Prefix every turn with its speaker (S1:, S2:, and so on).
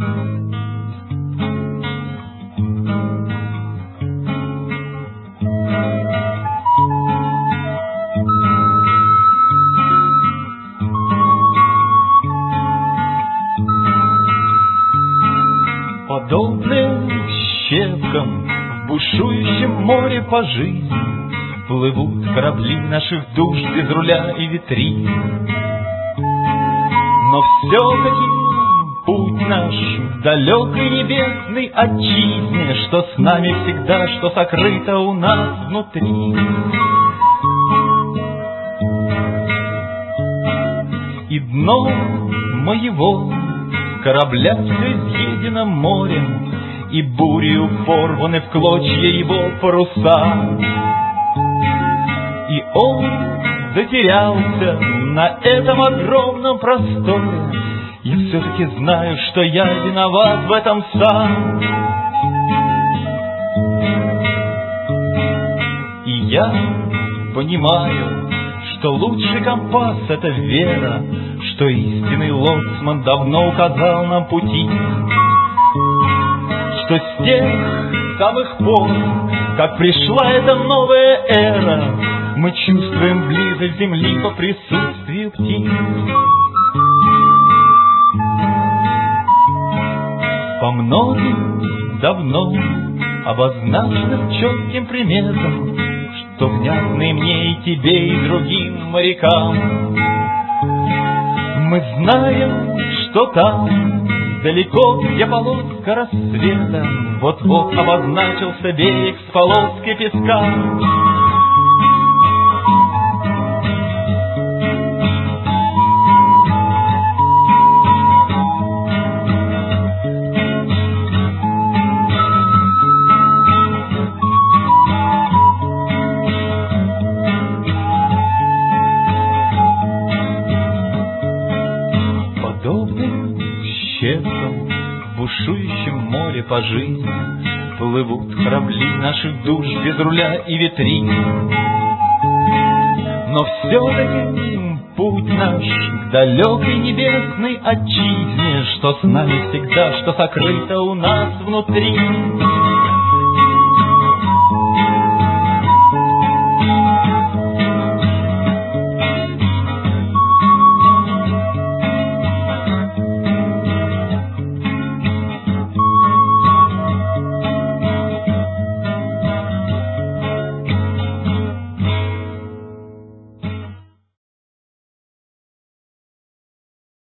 S1: Подобные щепкам в бушующем море по жизни плывут корабли наших душ без руля и витрин. Но все-таки путь наш в далекой небесной отчизне, что с нами всегда, что сокрыто у нас внутри. И дно моего корабля все изъедено морем, и бурью порваны в клочья его паруса. И он затерялся на этом огромном просторе. Я все-таки знаю, что я виноват в этом сам. И я понимаю, что лучший компас — это вера, что истинный лоцман давно указал нам пути, что с тех самых пор, как пришла эта новая эра, мы чувствуем близость земли по присутствию птиц. По многим давно обозначенным четким приметам, что внятны мне и тебе, и другим морякам, мы знаем, что там, далеко, где полоска рассвета, вот-вот обозначился берег с полоской песка. Подобным щепкам в бушующем море по жизни плывут корабли наших душ без руля и витрин. Но все-таки путь наш к далекой небесной отчизне, что с нами всегда, что сокрыто у нас внутри.